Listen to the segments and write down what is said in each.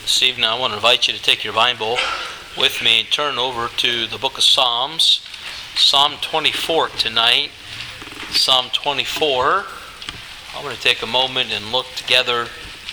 This evening I want to invite you to take your Bible with me and turn over to the book of Psalms. Psalm 24 tonight. Psalm 24. I'm going to take a moment and look together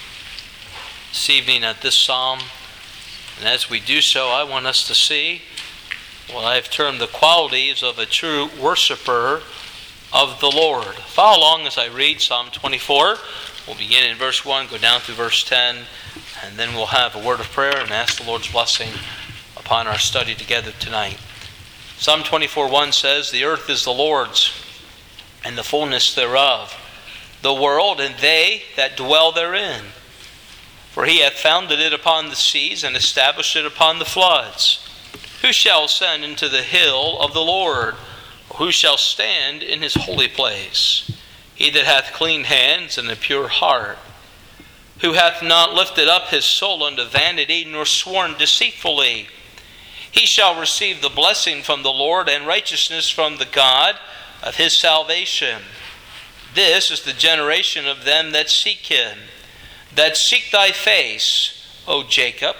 this evening at this psalm. And as we do so, I want us to see what I've termed the qualities of a true worshiper of the Lord. Follow along as I read Psalm 24. We'll begin in verse 1, go down through verse 10, and then we'll have a word of prayer and ask the Lord's blessing upon our study together tonight. Psalm 24:1 says, "The earth is the Lord's, and the fullness thereof, the world and they that dwell therein. For he hath founded it upon the seas, and established it upon the floods. Who shall ascend into the hill of the Lord? Or who shall stand in his holy place? He that hath clean hands and a pure heart, who hath not lifted up his soul unto vanity, nor sworn deceitfully. He shall receive the blessing from the Lord, and righteousness from the God of his salvation. This is the generation of them that seek him, that seek thy face, O Jacob.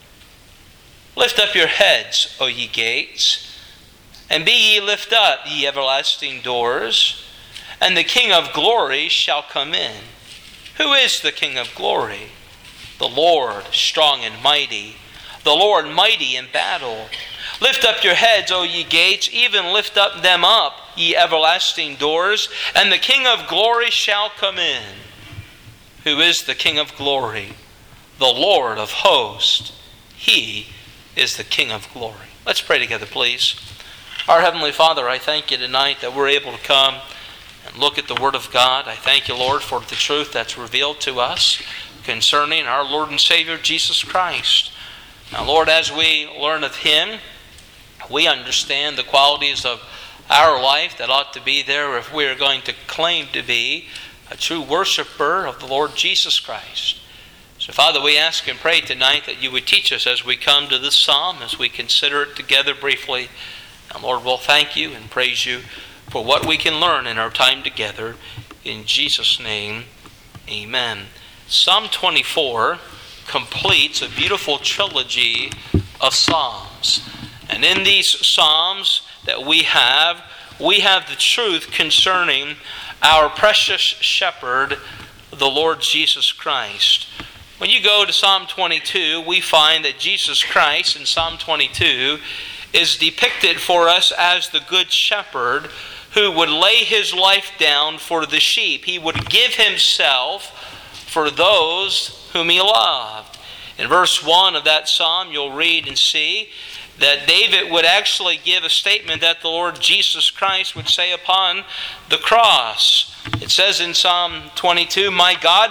Lift up your heads, O ye gates, and be ye lift up, ye everlasting doors, and the King of glory shall come in. Who is the King of glory? The Lord strong and mighty, the Lord mighty in battle. Lift up your heads, O ye gates, even lift up them up, ye everlasting doors, and the King of glory shall come in. Who is the King of glory? The Lord of hosts. He is the King of glory." Let's pray together, please. Our Heavenly Father, I thank you tonight that we're able to come and look at the Word of God. I thank you, Lord, for the truth that's revealed to us concerning our Lord and Savior, Jesus Christ. Now, Lord, as we learn of Him, we understand the qualities of our life that ought to be there if we are going to claim to be a true worshiper of the Lord Jesus Christ. So, Father, we ask and pray tonight that you would teach us as we come to this psalm, as we consider it together briefly. And Lord, we'll thank you and praise you for what we can learn in our time together. In Jesus' name, amen. Psalm 24 completes a beautiful trilogy of psalms. And in these psalms that we have the truth concerning our precious shepherd, the Lord Jesus Christ. When you go to Psalm 22, we find that Jesus Christ in Psalm 22 is depicted for us as the good shepherd who would lay his life down for the sheep. He would give himself for those whom he loved. In verse 1 of that psalm, you'll read and see that David would actually give a statement that the Lord Jesus Christ would say upon the cross. It says in Psalm 22, my God,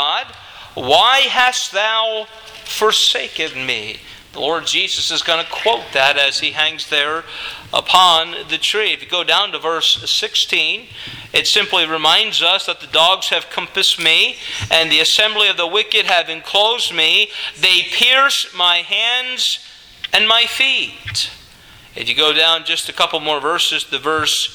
why hast thou forsaken me?" The Lord Jesus is going to quote that as he hangs there upon the tree. If you go down to verse 16, it simply reminds us that the dogs have compassed me, and the assembly of the wicked have enclosed me. They pierce my hands and my feet. If you go down just a couple more verses to verse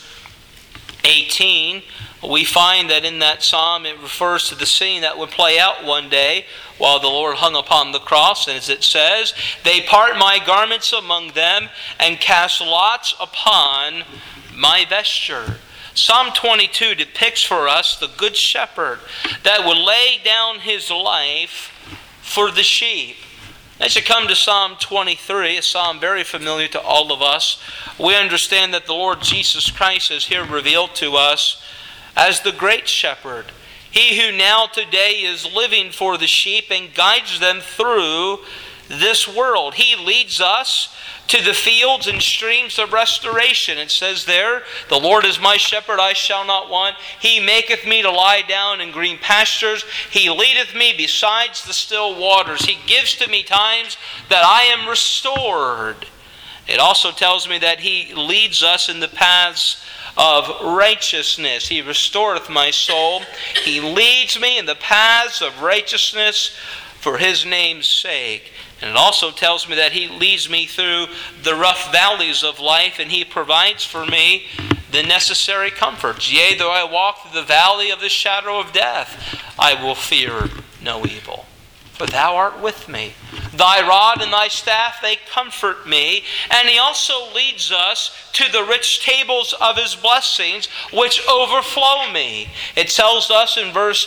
18, we find that in that psalm it refers to the scene that would play out one day while the Lord hung upon the cross. And as it says, "They part my garments among them and cast lots upon my vesture." Psalm 22 depicts for us the good shepherd that would lay down his life for the sheep. As you come to Psalm 23, a psalm very familiar to all of us, we understand that the Lord Jesus Christ is here revealed to us as the great shepherd. He who now today is living for the sheep and guides them through this world. He leads us to the fields and streams of restoration. It says there, "The Lord is my shepherd, I shall not want. He maketh me to lie down in green pastures. He leadeth me besides the still waters. He gives to me times that I am restored." It also tells me that He leads us in the paths of righteousness. He restoreth my soul. He leads me in the paths of righteousness for His name's sake. And it also tells me that He leads me through the rough valleys of life, and He provides for me the necessary comforts. "Yea, though I walk through the valley of the shadow of death, I will fear no evil." for thou art with me. Thy rod and thy staff, they comfort me. And he also leads us to the rich tables of his blessings, which overflow me. It tells us in verse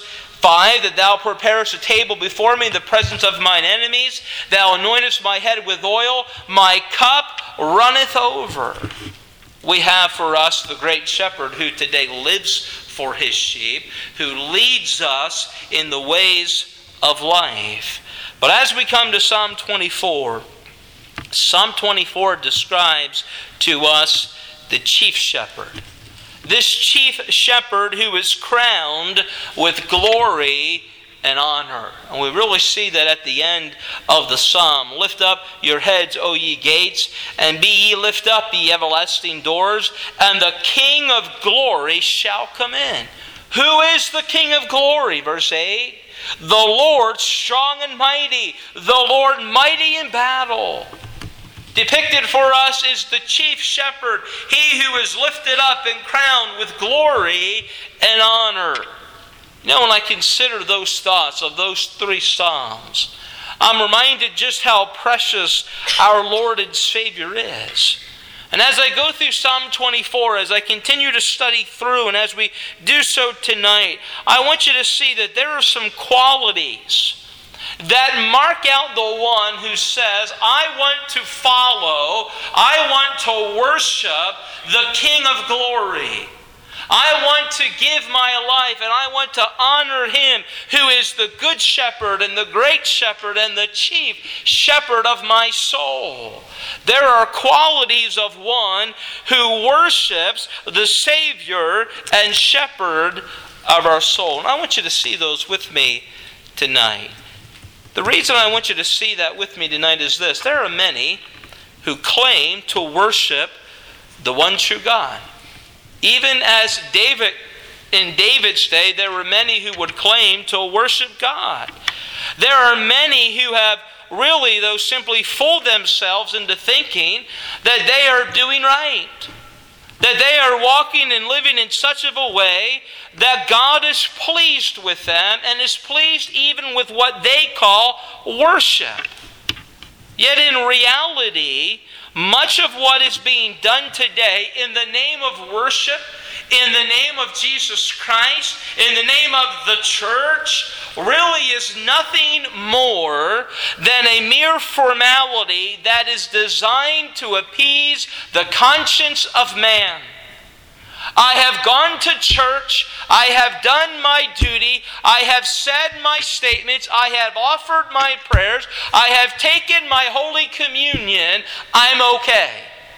5 that thou preparest a table before me in the presence of mine enemies. Thou anointest my head with oil. My cup runneth over. We have for us the great shepherd who today lives for his sheep, who leads us in the ways of life. But as we come to Psalm 24, Psalm 24 describes to us the chief shepherd. This chief shepherd who is crowned with glory and honor. And we really see that at the end of the psalm. Lift up your heads, O ye gates, and be ye lift up, ye everlasting doors, and the King of glory shall come in. Who is the King of glory? Verse 8. The Lord strong and mighty, the Lord mighty in battle. Depicted for us is the chief shepherd, he who is lifted up and crowned with glory and honor. You know, when I consider those thoughts of those three psalms, I'm reminded just how precious our Lord and Savior is. And as I go through Psalm 24, as I continue to study through, and as we do so tonight, I want you to see that there are some qualities that mark out the one who says, I want to follow, I want to worship the King of glory. I want to give my life and I want to honor him who is the good shepherd and the great shepherd and the chief shepherd of my soul. There are qualities of one who worships the Savior and shepherd of our soul. And I want you to see those with me tonight. The reason I want you to see that with me tonight is this. There are many who claim to worship the one true God. Even as in David's day, there were many who would claim to worship God. There are many who have really, though, simply fooled themselves into thinking that they are doing right. That they are walking and living in such of a way that God is pleased with them and is pleased even with what they call worship. Yet in reality, much of what is being done today in the name of worship, in the name of Jesus Christ, in the name of the church, really is nothing more than a mere formality that is designed to appease the conscience of man. I have gone to church, I have done my duty, I have said my statements, I have offered my prayers, I have taken my Holy Communion, I'm okay.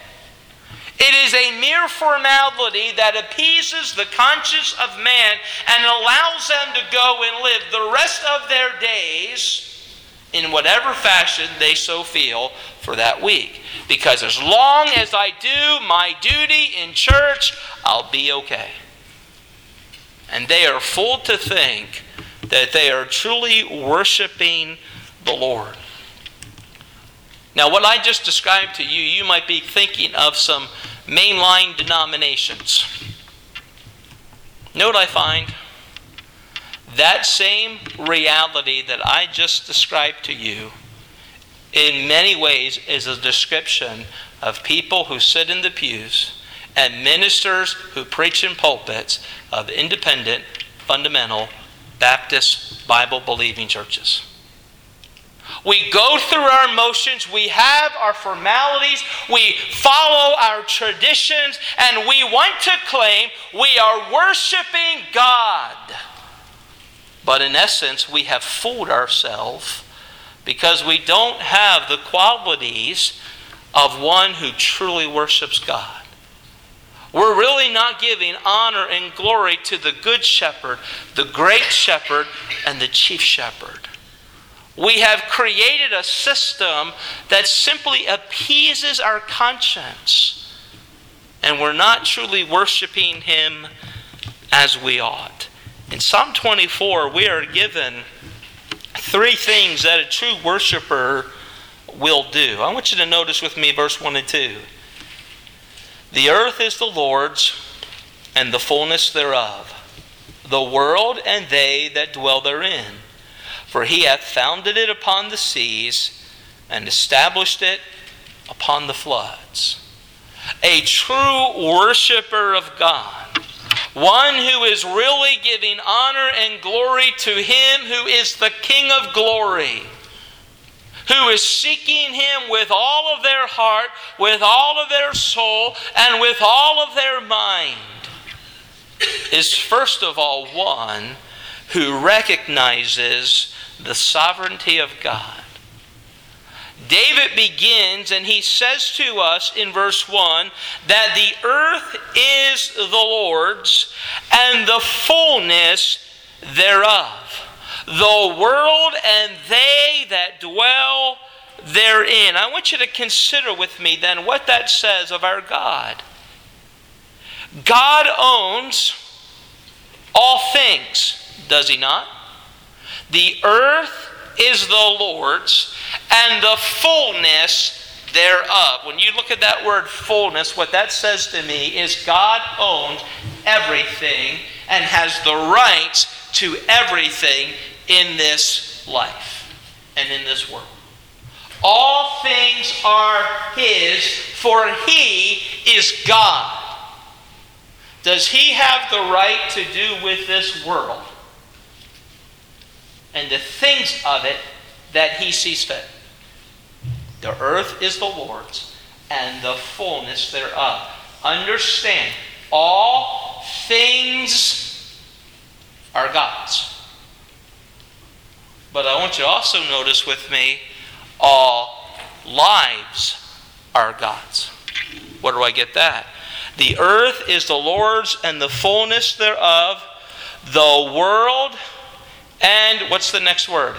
It is a mere formality that appeases the conscience of man and allows them to go and live the rest of their days in whatever fashion they so feel for that week. Because as long as I do my duty in church, I'll be okay. And they are fooled to think that they are truly worshiping the Lord. Now, what I just described to you, you might be thinking of some mainline denominations. Know what I find? That same reality that I just described to you, in many ways, is a description of people who sit in the pews and ministers who preach in pulpits of independent, fundamental, Baptist, Bible-believing churches. We go through our motions, we have our formalities, we follow our traditions, and we want to claim we are worshiping God. But in essence, we have fooled ourselves because we don't have the qualities of one who truly worships God. We're really not giving honor and glory to the good shepherd, the great shepherd, and the chief shepherd. We have created a system that simply appeases our conscience, and we're not truly worshiping him as we ought. In Psalm 24, we are given three things that a true worshiper will do. I want you to notice with me verse 1 and 2. The earth is the Lord's, and the fullness thereof, the world and they that dwell therein. For he hath founded it upon the seas, and established it upon the floods. A true worshiper of God, one who is really giving honor and glory to Him who is the King of glory, who is seeking Him with all of their heart, with all of their soul, and with all of their mind, is first of all one who recognizes the sovereignty of God. David begins and he says to us in verse 1 that the earth is the Lord's and the fullness thereof, the world and they that dwell therein. I want you to consider with me then what that says of our God. God owns all things, does He not? The earth is the Lord's and the fullness thereof. When you look at that word fullness, what that says to me is God owns everything and has the rights to everything in this life and in this world. All things are His, for He is God. Does He have the right to do with this world and the things of it that He sees fit? The earth is the Lord's and the fullness thereof. Understand, all things are God's. But I want you to also notice with me, all lives are God's. Where do I get that? The earth is the Lord's and the fullness thereof, the world, and what's the next word?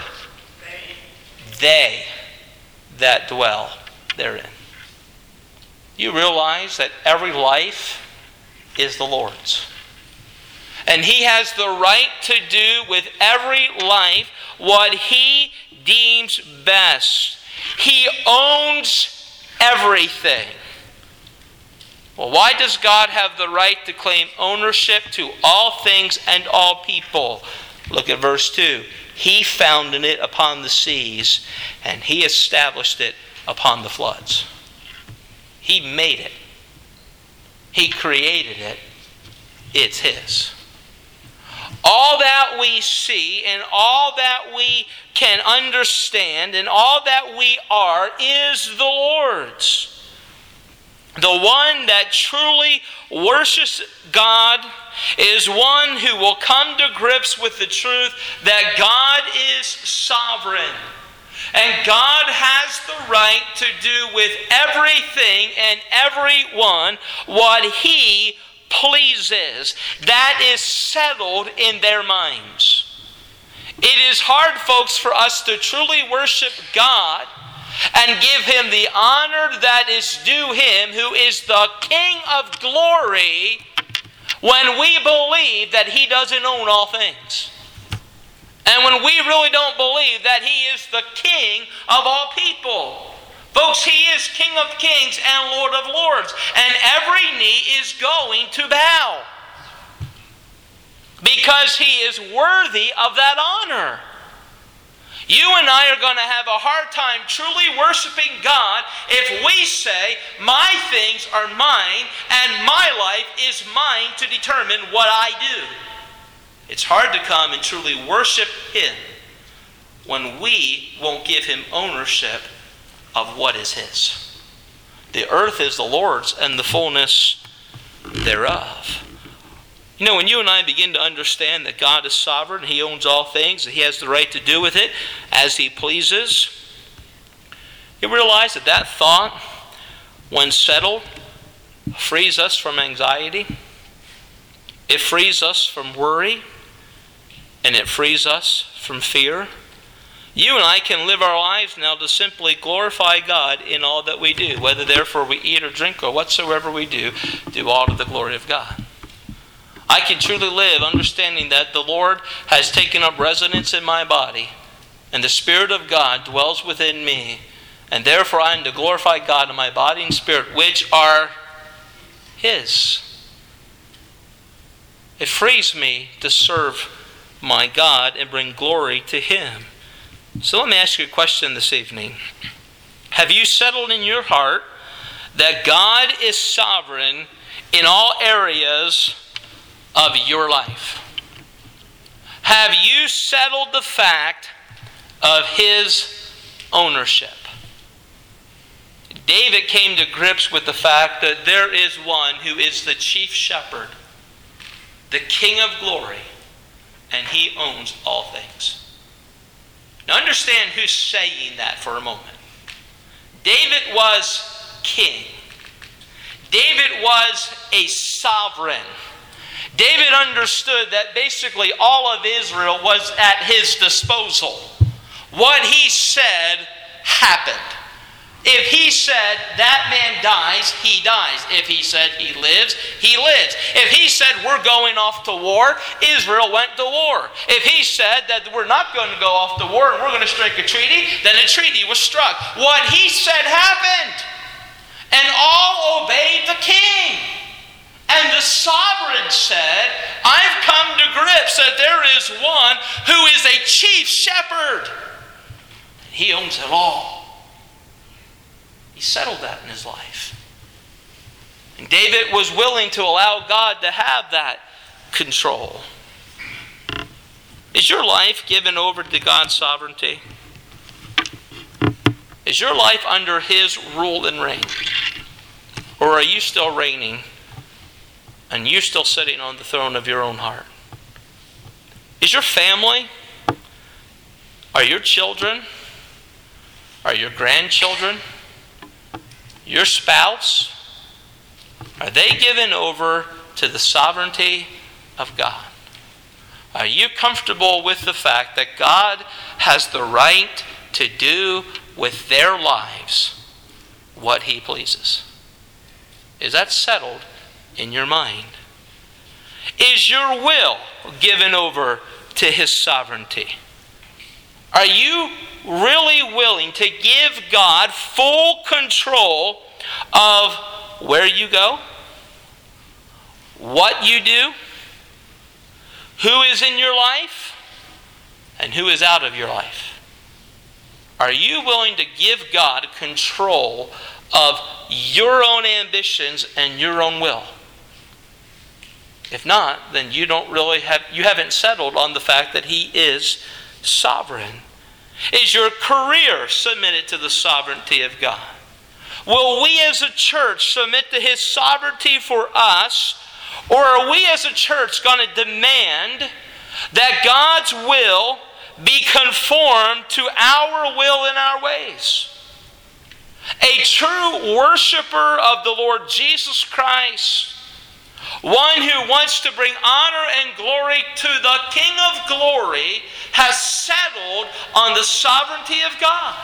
They that dwell therein. You realize that every life is the Lord's. And He has the right to do with every life what He deems best. He owns everything. Well, why does God have the right to claim ownership to all things and all people? Look at verse 2. He founded it upon the seas, and He established it upon the floods. He made it. He created it. It's His. All that we see and all that we can understand and all that we are is the Lord's. The one that truly worships God is one who will come to grips with the truth that God is sovereign. And God has the right to do with everything and everyone what He pleases. That is settled in their minds. It is hard, folks, for us to truly worship God and give Him the honor that is due Him, who is the King of glory, when we believe that He doesn't own all things. And when we really don't believe that He is the King of all people. Folks, He is King of kings and Lord of lords. And every knee is going to bow. Because He is worthy of that honor. You and I are going to have a hard time truly worshiping God if we say, my things are mine and my life is mine to determine what I do. It's hard to come and truly worship Him when we won't give Him ownership of what is His. The earth is the Lord's and the fullness thereof. You know, when you and I begin to understand that God is sovereign, He owns all things, that He has the right to do with it as He pleases, you realize that that thought, when settled, frees us from anxiety. It frees us from worry. And it frees us from fear. You and I can live our lives now to simply glorify God in all that we do. Whether therefore we eat or drink or whatsoever we do all to the glory of God. I can truly live understanding that the Lord has taken up residence in my body and the Spirit of God dwells within me, and therefore I am to glorify God in my body and spirit, which are His. It frees me to serve my God and bring glory to Him. So let me ask you a question this evening. Have you settled in your heart that God is sovereign in all areas of your life? Have you settled the fact of His ownership? David came to grips with the fact that there is one who is the chief shepherd, the King of glory, and He owns all things. Now understand who's saying that for a moment. David was king. David was a sovereign. David understood that basically all of Israel was at his disposal. What he said happened. If he said that man dies, he dies. If he said he lives, he lives. If he said we're going off to war, Israel went to war. If he said that we're not going to go off to war and we're going to strike a treaty, then a treaty was struck. What he said happened. And all obeyed the king. And the sovereign said, I've come to grips that there is one who is a chief shepherd. He owns it all. He settled that in his life. And David was willing to allow God to have that control. Is your life given over to God's sovereignty? Is your life under His rule and reign? Or are you still reigning and you still sitting on the throne of your own heart? Is your family, are your children, are your grandchildren, your spouse, are they given over to the sovereignty of God? Are you comfortable with the fact that God has the right to do with their lives what He pleases? Is that settled in your mind? Is your will given over to His sovereignty? Are you really willing to give God full control of where you go, what you do, who is in your life, and who is out of your life? Are you willing to give God control of your own ambitions and your own will? If not, then you haven't settled on the fact that He is sovereign. Is your career submitted to the sovereignty of God? Will we as a church submit to His sovereignty for us, or are we as a church going to demand that God's will be conformed to our will and our ways? A true worshiper of the Lord Jesus Christ, one who wants to bring honor and glory to the King of glory, has settled on the sovereignty of God.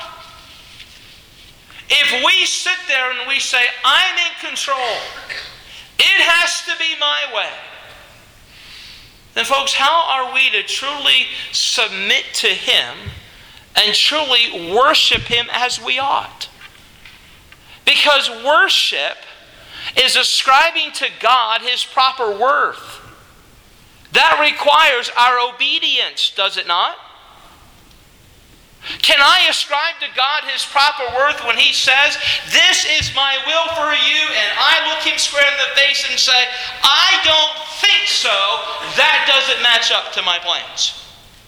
If we sit there and we say, I'm in control, it has to be my way, then folks, how are we to truly submit to Him and truly worship Him as we ought? Because worship is ascribing to God His proper worth. That requires our obedience, does it not? Can I ascribe to God His proper worth when He says, this is my will for you, and I look Him square in the face and say, I don't think so, that doesn't match up to my plans?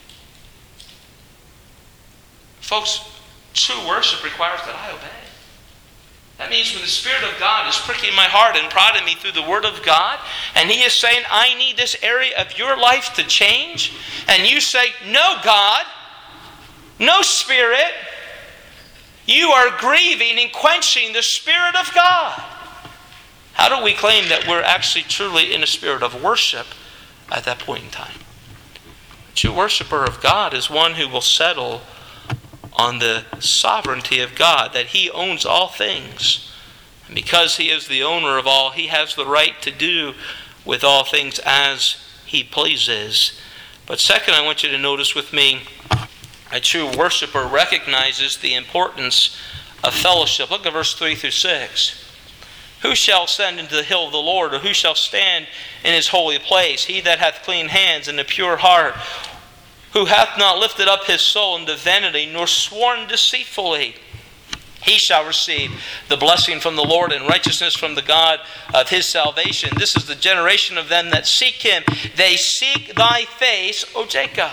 Folks, true worship requires that I obey. That means when the Spirit of God is pricking my heart and prodding me through the Word of God, and He is saying, I need this area of your life to change, and you say, no, God, no, Spirit, you are grieving and quenching the Spirit of God. How do we claim that we're actually truly in a spirit of worship at that point in time? A true worshiper of God is one who will settle on the sovereignty of God, that He owns all things. And because He is the owner of all, He has the right to do with all things as He pleases. But second, I want you to notice with me, a true worshiper recognizes the importance of fellowship. Look at verse 3 through 6. Who shall ascend into the hill of the Lord, or who shall stand in His holy place? He that hath clean hands and a pure heart, who hath not lifted up his soul into vanity, nor sworn deceitfully. He shall receive the blessing from the Lord and righteousness from the God of his salvation. This is the generation of them that seek him. They seek thy face, O Jacob.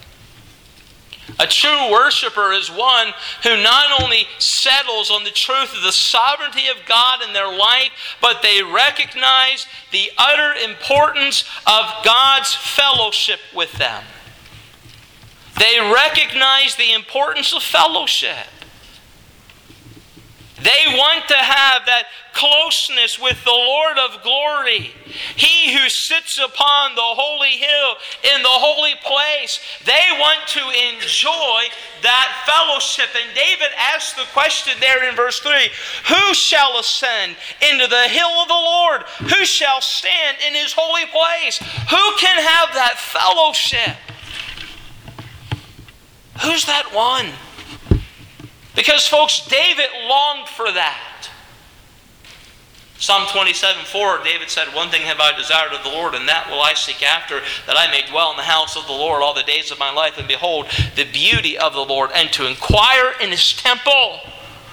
A true worshiper is one who not only settles on the truth of the sovereignty of God in their life, but they recognize the utter importance of God's fellowship with them. They recognize the importance of fellowship. They want to have that closeness with the Lord of glory. He who sits upon the holy hill in the holy place. They want to enjoy that fellowship. And David asks the question there in verse 3, who shall ascend into the hill of the Lord? Who shall stand in his holy place? Who can have that fellowship? Who's that one? Because, folks, David longed for that. Psalm 27:4, David said, one thing have I desired of the Lord, and that will I seek after, that I may dwell in the house of the Lord all the days of my life, and behold the beauty of the Lord, and to inquire in his temple.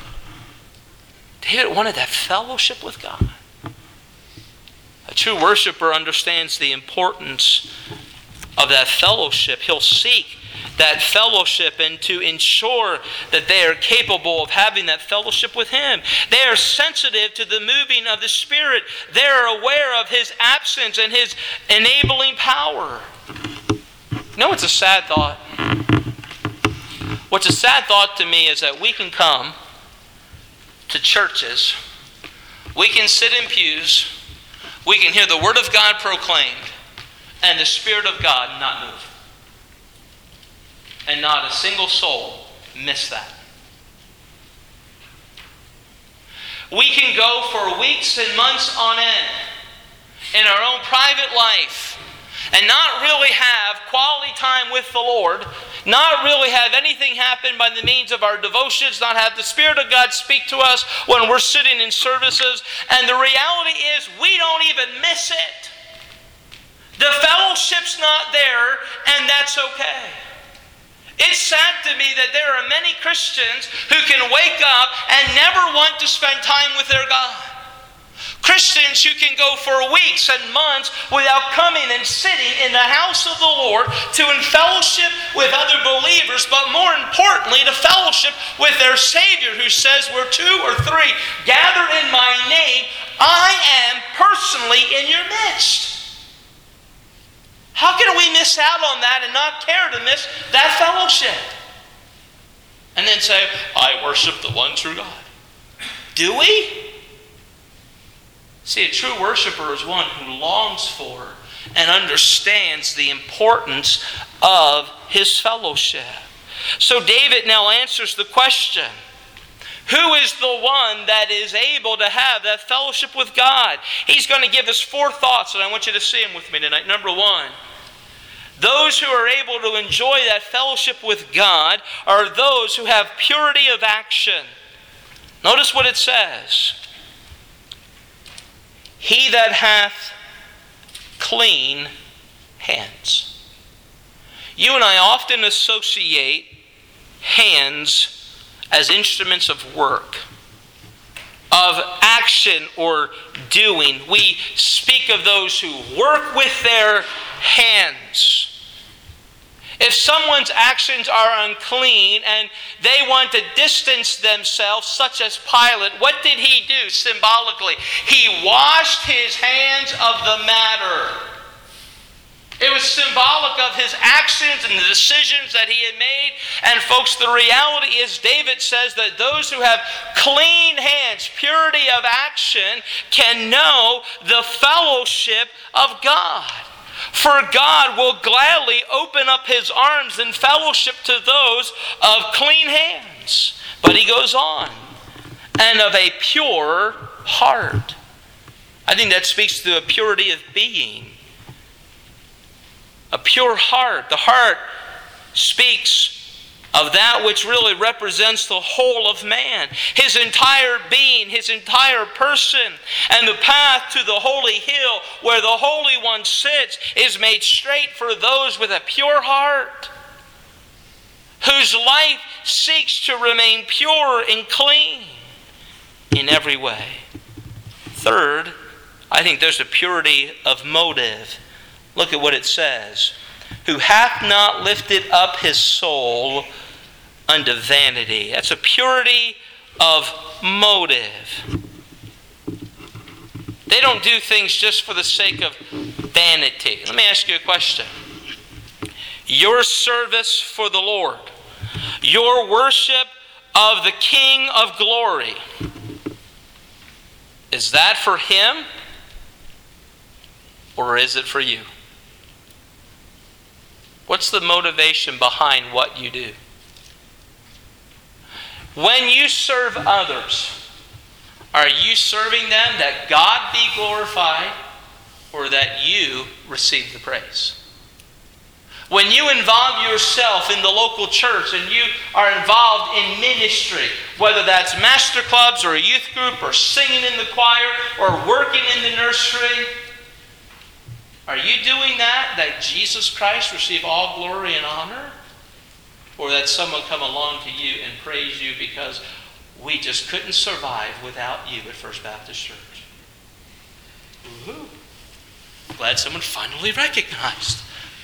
David wanted that fellowship with God. A true worshiper understands the importance of that fellowship. He'll seek that fellowship and to ensure that they are capable of having that fellowship with him. They are sensitive to the moving of the Spirit. They are aware of his absence and his enabling power. You know what's a sad thought? What's a sad thought to me is that we can come to churches, we can sit in pews, we can hear the Word of God proclaimed, and the Spirit of God not move. And not a single soul miss that. We can go for weeks and months on end in our own private life and not really have quality time with the Lord, not really have anything happen by the means of our devotions, not have the Spirit of God speak to us when we're sitting in services, and the reality is we don't even miss it. The fellowship's not there, and that's okay. It's sad to me that there are many Christians who can wake up and never want to spend time with their God. Christians who can go for weeks and months without coming and sitting in the house of the Lord to in fellowship with other believers, but more importantly, to fellowship with their Savior who says, where two or three gather in my name, I am personally in your midst. How can we miss out on that and not care to miss that fellowship? And then say, I worship the one true God. Do we? See, a true worshiper is one who longs for and understands the importance of his fellowship. So David now answers the question, who is the one that is able to have that fellowship with God? He's going to give us 4 thoughts, and I want you to see them with me tonight. Number 1, those who are able to enjoy that fellowship with God are those who have purity of action. Notice what it says. He that hath clean hands. You and I often associate hands as instruments of work, of action or doing. We speak of those who work with their hands. If someone's actions are unclean and they want to distance themselves, such as Pilate, what did he do symbolically? He washed his hands of the matter. It was symbolic of his actions and the decisions that he had made. And folks, the reality is David says that those who have clean hands, purity of action, can know the fellowship of God. For God will gladly open up his arms in fellowship to those of clean hands. But he goes on, and of a pure heart. I think that speaks to a purity of being. A pure heart. The heart speaks of that which really represents the whole of man. His entire being, his entire person. And the path to the holy hill where the Holy One sits is made straight for those with a pure heart. whose life seeks to remain pure and clean in every way. Third, I think there's a purity of motive. Look at what it says. Who hath not lifted up his soul unto vanity. That's a purity of motive. They don't do things just for the sake of vanity. Let me ask you a question. Your service for the Lord, your worship of the King of glory, is that for Him or is it for you? What's the motivation behind what you do? When you serve others, are you serving them that God be glorified or that you receive the praise? When you involve yourself in the local church and you are involved in ministry, whether that's master clubs or a youth group or singing in the choir or working in the nursery, are you doing that Jesus Christ receive all glory and honor? Or that someone come along to you and praise you because we just couldn't survive without you at First Baptist Church? Woo-hoo. Glad someone finally recognized.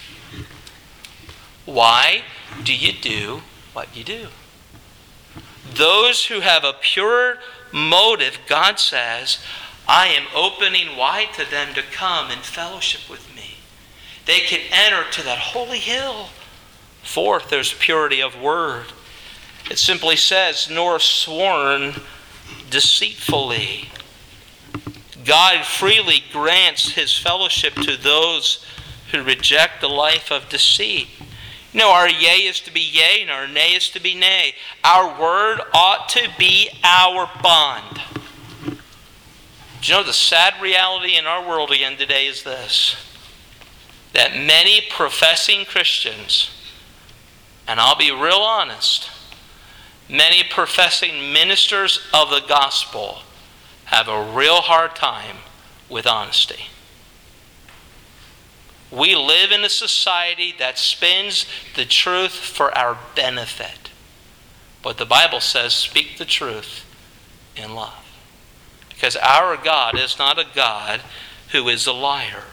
Why do you do what you do? Those who have a pure motive, God says, I am opening wide to them to come and fellowship with me. They can enter to that holy hill. Fourth, there's purity of word. It simply says, nor sworn deceitfully. God freely grants His fellowship to those who reject the life of deceit. You know, our yea is to be yea and our nay is to be nay. Our word ought to be our bond. Do you know the sad reality in our world again today is this? That many professing Christians, and I'll be real honest, many professing ministers of the gospel have a real hard time with honesty. We live in a society that spins the truth for our benefit. But the Bible says, speak the truth in love. Because our God is not a God who is a liar.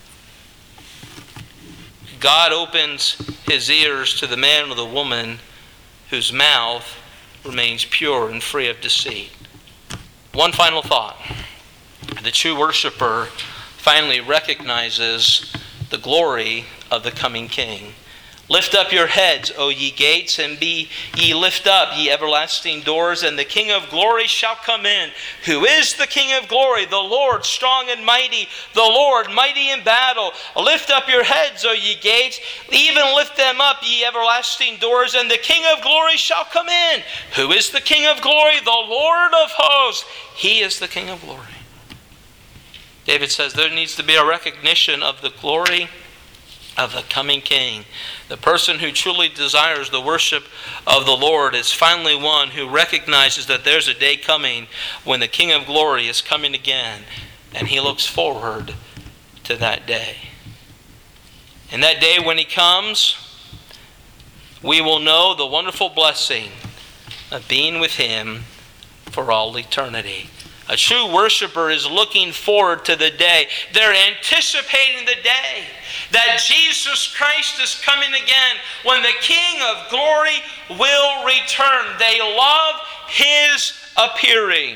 God opens His ears to the man or the woman whose mouth remains pure and free of deceit. One final thought. The true worshiper finally recognizes the glory of the coming King. Lift up your heads, O ye gates, and be ye lift up, ye everlasting doors, and the King of glory shall come in. Who is the King of glory? The Lord strong and mighty, the Lord mighty in battle. Lift up your heads, O ye gates, even lift them up, ye everlasting doors, and the King of glory shall come in. Who is the King of glory? The Lord of hosts. He is the King of glory. David says there needs to be a recognition of the glory of the coming King. The person who truly desires the worship of the Lord is finally one who recognizes that there's a day coming when the King of glory is coming again, and he looks forward to that day. And that day when He comes, we will know the wonderful blessing of being with Him for all eternity. A true worshiper is looking forward to the day. They're anticipating the day that Jesus Christ is coming again when the King of glory will return. They love His appearing.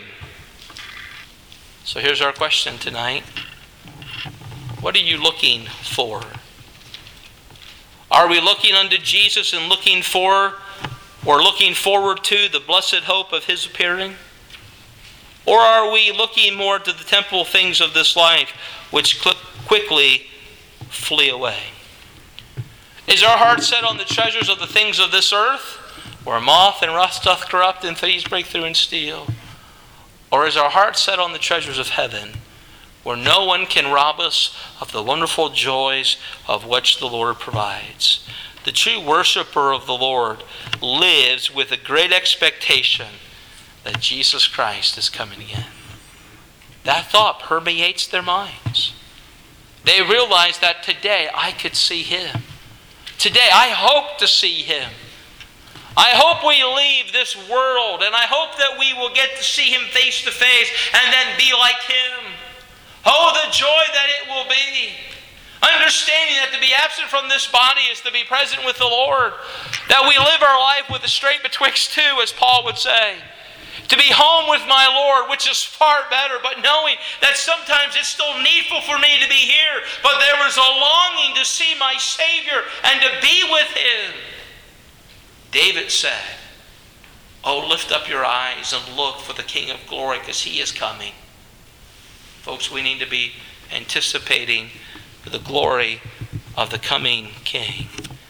So here's our question tonight. What are you looking for? Are we looking unto Jesus and looking for or looking forward to the blessed hope of His appearing? Or are we looking more to the temporal things of this life, which quickly flee away? Is our heart set on the treasures of the things of this earth, where moth and rust doth corrupt and thieves break through and steal? Or is our heart set on the treasures of heaven, where no one can rob us of the wonderful joys of which the Lord provides? The true worshiper of the Lord lives with a great expectation that Jesus Christ is coming again. That thought permeates their minds. They realize that today I could see Him. Today I hope to see Him. I hope we leave this world, and I hope that we will get to see him face to face and then be like him. Oh, the joy that it will be. Understanding that to be absent from this body is to be present with the Lord. That we live our life with a strait betwixt two, as Paul would say. To be home with my Lord, which is far better, but knowing that sometimes it's still needful for me to be here, but there is a longing to see my Savior and to be with him. David said, oh, lift up your eyes and look for the King of glory, because he is coming. Folks, we need to be anticipating the glory of the coming King.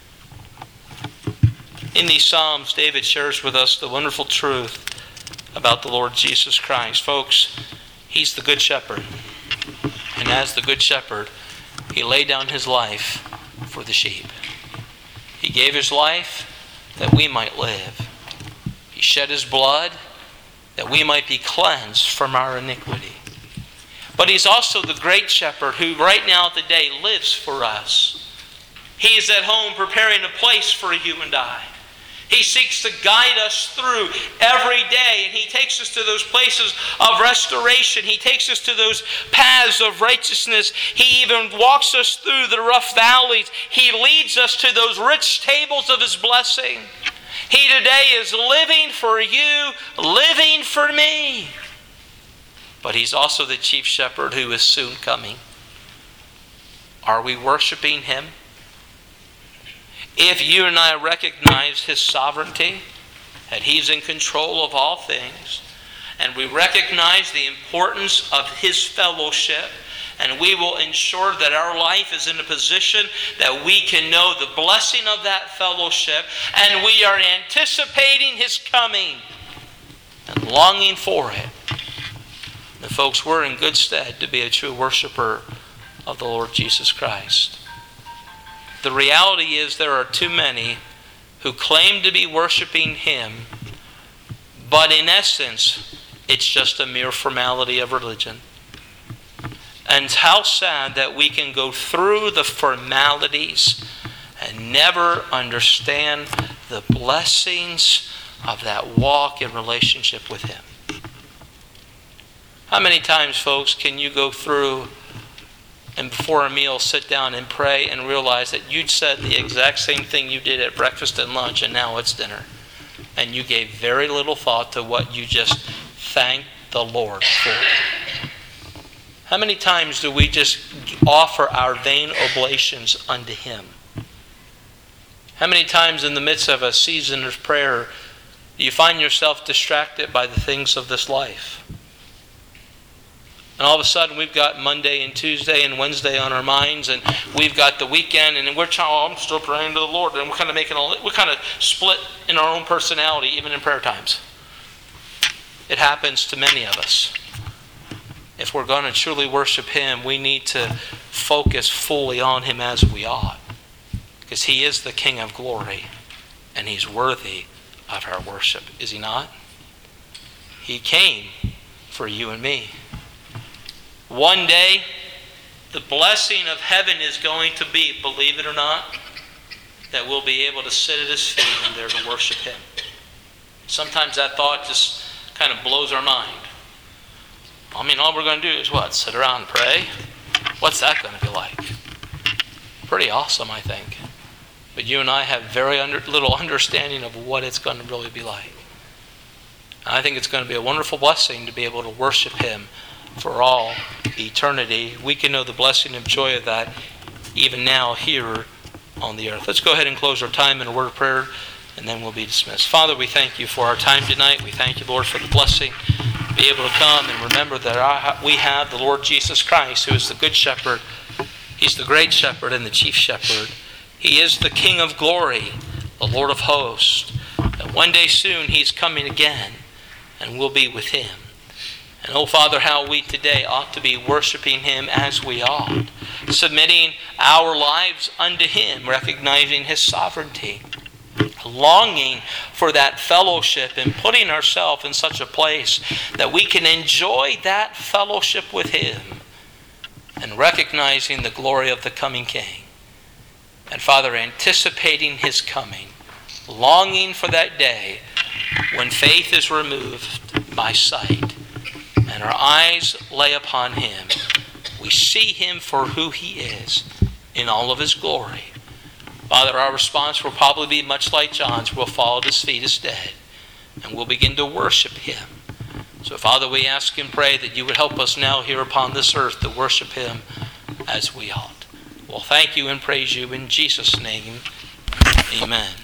In these Psalms, David shares with us the wonderful truth about the Lord Jesus Christ. Folks, he's the Good Shepherd. And as the Good Shepherd, he laid down his life for the sheep. He gave his life that we might live. He shed his blood that we might be cleansed from our iniquity. But he's also the great shepherd who right now today lives for us. He is at home preparing a place for you and I. He seeks to guide us through every day, and he takes us to those places of restoration. He takes us to those paths of righteousness. He even walks us through the rough valleys. He leads us to those rich tables of his blessing. He today is living for you, living for me. But he's also the chief shepherd who is soon coming. Are we worshiping him? If you and I recognize his sovereignty, that he's in control of all things, and we recognize the importance of his fellowship, and we will ensure that our life is in a position that we can know the blessing of that fellowship, and we are anticipating his coming and longing for it. And folks, we're in good stead to be a true worshiper of the Lord Jesus Christ. The reality is there are too many who claim to be worshiping him, but in essence, it's just a mere formality of religion. And how sad that we can go through the formalities and never understand the blessings of that walk in relationship with him. How many times, folks, can you go through and before a meal sit down and pray and realize that you'd said the exact same thing you did at breakfast and lunch and now it's dinner, and you gave very little thought to what you just thanked the Lord for? How many times do we just offer our vain oblations unto him? How many times in the midst of a season of prayer do you find yourself distracted by the things of this life? And all of a sudden we've got Monday and Tuesday and Wednesday on our minds, and we've got the weekend, and we're trying, I'm still praying to the Lord, and we're kind of split in our own personality, even in prayer times. It happens to many of us. If we're going to truly worship him, we need to focus fully on him as we ought, because he is the King of glory, and he's worthy of our worship. Is he not? He came for you and me. One day, the blessing of heaven is going to be, believe it or not, that we'll be able to sit at his feet and there to worship him. Sometimes that thought just kind of blows our mind. I mean, all we're going to do is what? Sit around and pray? What's that going to be like? Pretty awesome, I think. But you and I have very little understanding of what it's going to really be like. And I think it's going to be a wonderful blessing to be able to worship him for all eternity. We can know the blessing and joy of that even now here on the earth. Let's go ahead and close our time in a word of prayer, and then we'll be dismissed. Father, we thank you for our time tonight. We thank you, Lord, for the blessing to be able to come and remember that we have the Lord Jesus Christ, who is the Good Shepherd. He's the great shepherd and the chief shepherd. He is the King of glory, the Lord of hosts. And one day soon he's coming again, and we'll be with him. And oh, Father, how we today ought to be worshiping him as we ought, submitting our lives unto him, recognizing his sovereignty, longing for that fellowship and putting ourselves in such a place that we can enjoy that fellowship with him and recognizing the glory of the coming King. And Father, anticipating his coming longing for that day when faith is removed by sight and our eyes lay upon him. We see him for who he is in all of his glory. Father, our response will probably be much like John's. We'll fall at his feet as dead, and we'll begin to worship him. So, Father, we ask and pray that you would help us now here upon this earth to worship him as we ought. Well, thank you and praise you in Jesus' name. Amen.